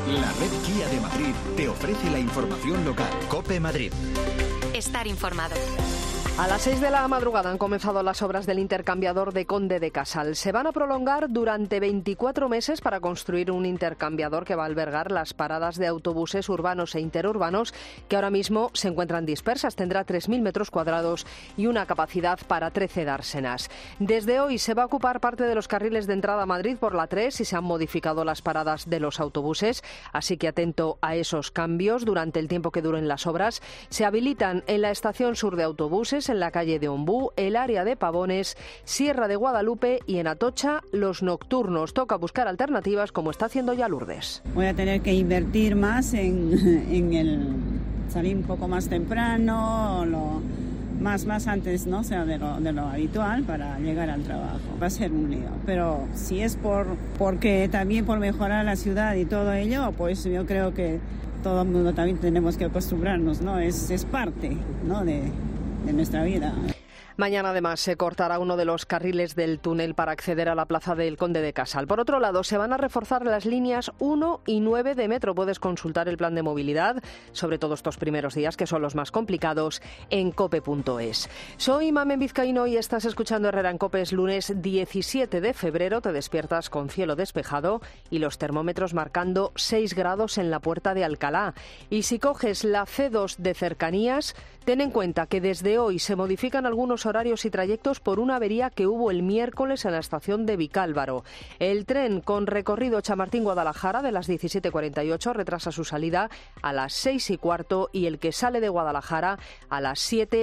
La red Kia de Madrid te ofrece la información local. COPE Madrid. Estar informado. A las 6 de la madrugada han comenzado las obras del intercambiador de Conde de Casal. Se van a prolongar durante 24 meses para construir un intercambiador que va a albergar las paradas de autobuses urbanos e interurbanos que ahora mismo se encuentran dispersas. Tendrá 3.000 metros cuadrados y una capacidad para 13 dársenas. Desde hoy se va a ocupar parte de los carriles de entrada a Madrid por la 3 y se han modificado las paradas de los autobuses. Así que atento a esos cambios durante el tiempo que duren las obras. Se habilitan en la estación sur de autobuses, en la calle de Ombú, el área de Pavones, Sierra de Guadalupe y en Atocha los nocturnos. Toca buscar alternativas como está haciendo ya Lourdes. Voy a tener que invertir más en el salir un poco más temprano, más antes, ¿no? O sea, de lo habitual para llegar al trabajo. Va a ser un lío, pero si es porque también por mejorar la ciudad y todo ello, pues yo creo que todo el mundo también tenemos que acostumbrarnos, ¿no? Es parte, ¿no? de nuestra vida. Mañana, además, se cortará uno de los carriles del túnel para acceder a la plaza del Conde de Casal. Por otro lado, se van a reforzar las líneas 1 y 9 de metro. Puedes consultar el plan de movilidad, sobre todo estos primeros días, que son los más complicados, en cope.es. Soy Mamen Vizcaíno y estás escuchando Herrera en Cope. Es lunes 17 de febrero. Te despiertas con cielo despejado y los termómetros marcando 6 grados en la Puerta de Alcalá. Y si coges la C2 de cercanías, ten en cuenta que desde hoy se modifican algunos horarios y trayectos por una avería que hubo el miércoles en la estación de Vicálvaro. El tren con recorrido Chamartín-Guadalajara de las 17:48 retrasa su salida a las 6:15 y el que sale de Guadalajara a las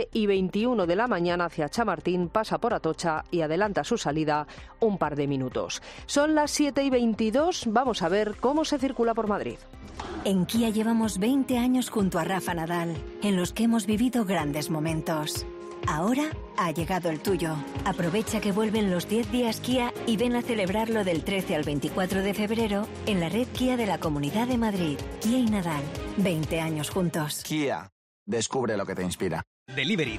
7:21 de la mañana hacia Chamartín pasa por Atocha y adelanta su salida un par de minutos. Son las 7:22. Vamos a ver cómo se circula por Madrid. En Kia llevamos 20 años junto a Rafa Nadal, en los que hemos vivido grandes momentos. Ahora ha llegado el tuyo. Aprovecha que vuelven los 10 días Kia y ven a celebrarlo del 13 al 24 de febrero en la red Kia de la Comunidad de Madrid. Kia y Nadal, 20 años juntos. Kia, descubre lo que te inspira. Delivery.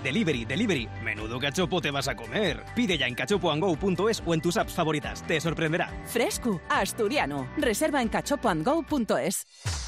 Menudo cachopo te vas a comer. Pide ya en cachopoandgo.es o en tus apps favoritas. Te sorprenderá. Fresco, asturiano. Reserva en cachopoandgo.es.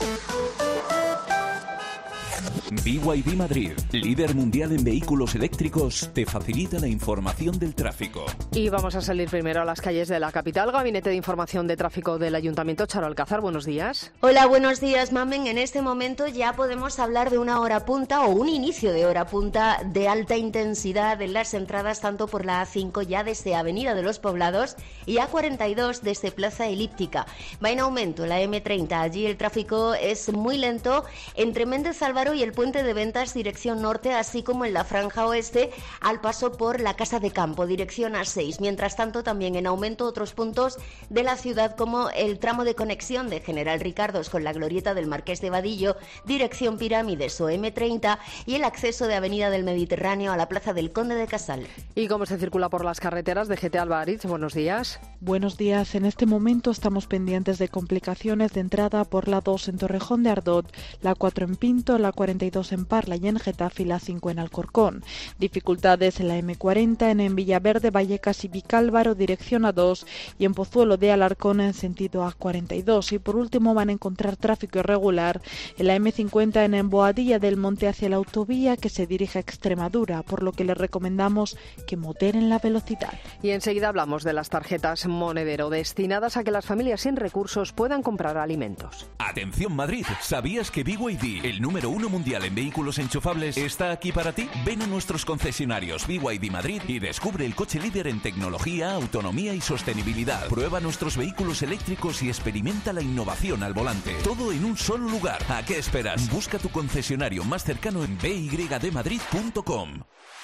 BYD Madrid, líder mundial en vehículos eléctricos, te facilita la información del tráfico. Y vamos a salir primero a las calles de la capital. Gabinete de Información de Tráfico del Ayuntamiento, Charo Alcázar, buenos días. Hola, buenos días, Mamen. En este momento ya podemos hablar de una hora punta o un inicio de hora punta de alta intensidad en las entradas tanto por la A5 ya desde Avenida de los Poblados y A42 desde Plaza Elíptica. Va en aumento la M30. Allí el tráfico es muy lento entre Méndez Álvaro y el Puente de Ventas dirección norte, así como en la franja oeste al paso por la Casa de Campo dirección A6. Mientras tanto, también en aumento otros puntos de la ciudad como el tramo de conexión de General Ricardos con la glorieta del Marqués de Vadillo dirección Pirámides o M30 y el acceso de Avenida del Mediterráneo a la Plaza del Conde de Casal. ¿Y cómo se circula por las carreteras? de GT Alvaritz, buenos días. Buenos días. En este momento estamos pendientes de complicaciones de entrada por la 2 en Torrejón de Ardot, la 4 en Pinto, la 42 en Parla y en Getafe y la 5 en Alcorcón. Dificultades en la M40, en Villaverde, Vallecas y Vicálvaro, dirección A2 y en Pozuelo de Alarcón en sentido A42. Y por último van a encontrar tráfico irregular en la M50 en Boadilla del Monte hacia la autovía que se dirige a Extremadura, por lo que les recomendamos que moderen la velocidad. Y enseguida hablamos de las tarjetas Monedero destinadas a que las familias sin recursos puedan comprar alimentos. Atención Madrid, ¿sabías que BYD, el número 1 mundial en vehículos enchufables, está aquí para ti? Ven a nuestros concesionarios BYD Madrid y descubre el coche líder en tecnología, autonomía y sostenibilidad. Prueba nuestros vehículos eléctricos y experimenta la innovación al volante. Todo en un solo lugar. ¿A qué esperas? Busca tu concesionario más cercano en bydmadrid.com.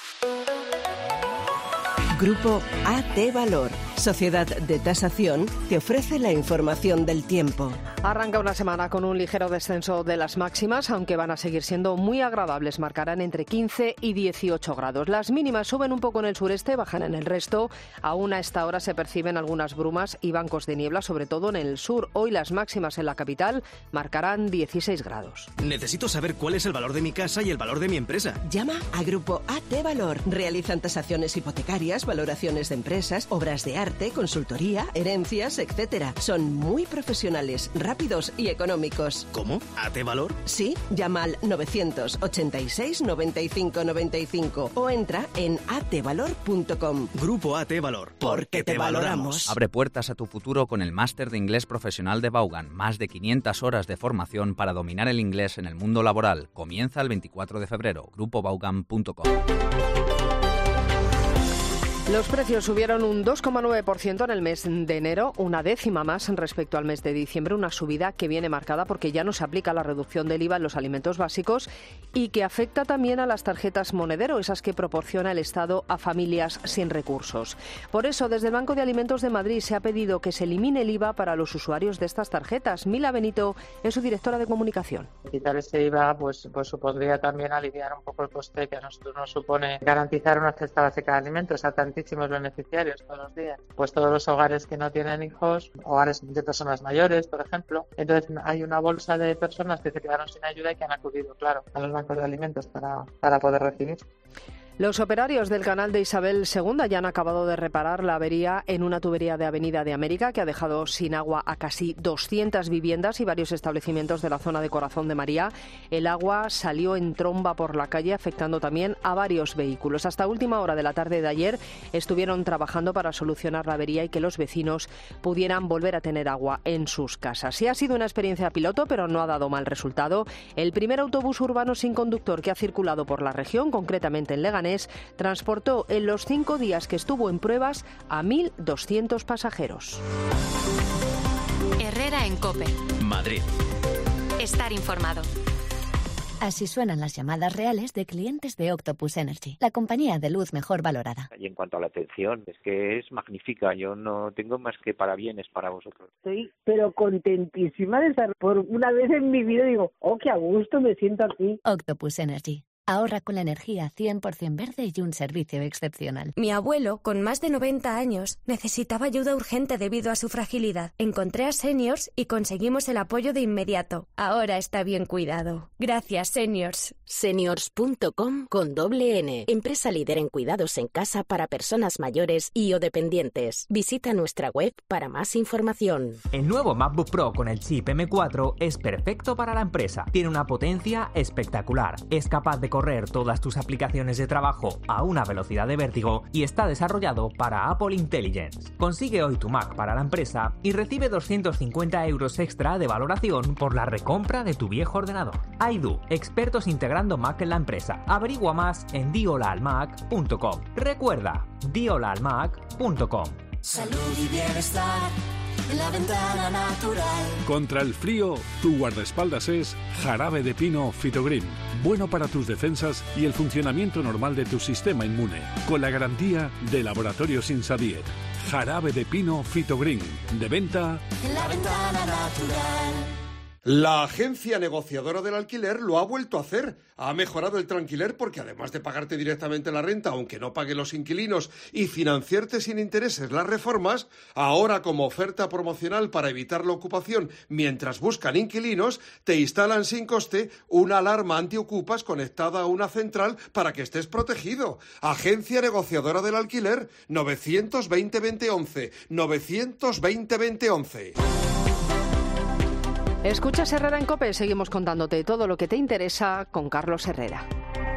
Grupo AT Valor, sociedad de tasación, te ofrece la información del tiempo. Arranca una semana con un ligero descenso de las máximas, aunque van a seguir siendo muy agradables. Marcarán entre 15 y 18 grados. Las mínimas suben un poco en el sureste, bajan en el resto. Aún a esta hora se perciben algunas brumas y bancos de niebla, sobre todo en el sur. Hoy las máximas en la capital marcarán 16 grados. Necesito saber cuál es el valor de mi casa y el valor de mi empresa. Llama a Grupo AT Valor. Realizan tasaciones hipotecarias, valoraciones de empresas, obras de arte, asesorarte, consultoría, herencias, etc. Son muy profesionales, rápidos y económicos. ¿Cómo? ¿AT Valor? Sí, llama al 986 95 95 o entra en atvalor.com. Grupo AT Valor. Porque te valoramos. Abre puertas a tu futuro con el Máster de Inglés Profesional de Vaughan. Más de 500 horas de formación para dominar el inglés en el mundo laboral. Comienza el 24 de febrero. grupovaughan.com. Los precios subieron un 2,9% en el mes de enero, una décima más respecto al mes de diciembre, una subida que viene marcada porque ya no se aplica la reducción del IVA en los alimentos básicos y que afecta también a las tarjetas monedero, esas que proporciona el Estado a familias sin recursos. Por eso, desde el Banco de Alimentos de Madrid se ha pedido que se elimine el IVA para los usuarios de estas tarjetas. Mila Benito es su directora de comunicación. Quitar ese IVA pues supondría también aliviar un poco el coste que a nosotros nos supone garantizar una cesta básica de alimentos a tantísimos beneficiarios todos los días. Pues todos los hogares que no tienen hijos, hogares de personas mayores, por ejemplo. Entonces hay una bolsa de personas que se quedaron sin ayuda y que han acudido, claro, a los bancos de alimentos para poder recibir. Los operarios del canal de Isabel II ya han acabado de reparar la avería en una tubería de Avenida de América que ha dejado sin agua a casi 200 viviendas y varios establecimientos de la zona de Corazón de María. El agua salió en tromba por la calle, afectando también a varios vehículos. Hasta última hora de la tarde de ayer estuvieron trabajando para solucionar la avería y que los vecinos pudieran volver a tener agua en sus casas. Sí ha sido una experiencia piloto, pero no ha dado mal resultado. El primer autobús urbano sin conductor que ha circulado por la región, concretamente en Leganés, transportó en los 5 días que estuvo en pruebas a 1.200 pasajeros. Herrera en COPE. Madrid. Estar informado. Así suenan las llamadas reales de clientes de Octopus Energy, la compañía de luz mejor valorada. Y en cuanto a la atención, es que es magnífica. Yo no tengo más que parabienes para vosotros. Estoy pero contentísima de estar. Por una vez en mi vida digo, oh, qué a gusto me siento aquí. Octopus Energy. Ahorra con la energía 100% verde y un servicio excepcional. Mi abuelo, con más de 90 años, necesitaba ayuda urgente debido a su fragilidad. Encontré a Seniors y conseguimos el apoyo de inmediato. Ahora está bien cuidado. Gracias, Seniors. Seniors.com con doble N. Empresa líder en cuidados en casa para personas mayores y o dependientes. Visita nuestra web para más información. El nuevo MacBook Pro con el chip M4 es perfecto para la empresa. Tiene una potencia espectacular. Es capaz de correr todas tus aplicaciones de trabajo a una velocidad de vértigo y está desarrollado para Apple Intelligence. Consigue hoy tu Mac para la empresa y recibe 250 € extra de valoración por la recompra de tu viejo ordenador. Aidu, expertos integrando Mac en la empresa. Averigua más en diolaalmac.com. Recuerda, diolaalmac.com. Salud y bienestar en la ventana natural. Contra el frío, tu guardaespaldas es Jarabe de Pino Fitogreen. Bueno para tus defensas y el funcionamiento normal de tu sistema inmune. Con la garantía de Laboratorios Insadiet. Jarabe de Pino Fitogreen. De venta en la ventana natural. La agencia negociadora del alquiler lo ha vuelto a hacer. Ha mejorado el Tranquiler porque además de pagarte directamente la renta, aunque no paguen los inquilinos, y financiarte sin intereses las reformas, ahora como oferta promocional para evitar la ocupación mientras buscan inquilinos, te instalan sin coste una alarma antiocupas conectada a una central para que estés protegido. Agencia negociadora del alquiler, 920 2011, 920 2011. Escuchas Herrera en COPE, seguimos contándote todo lo que te interesa con Carlos Herrera.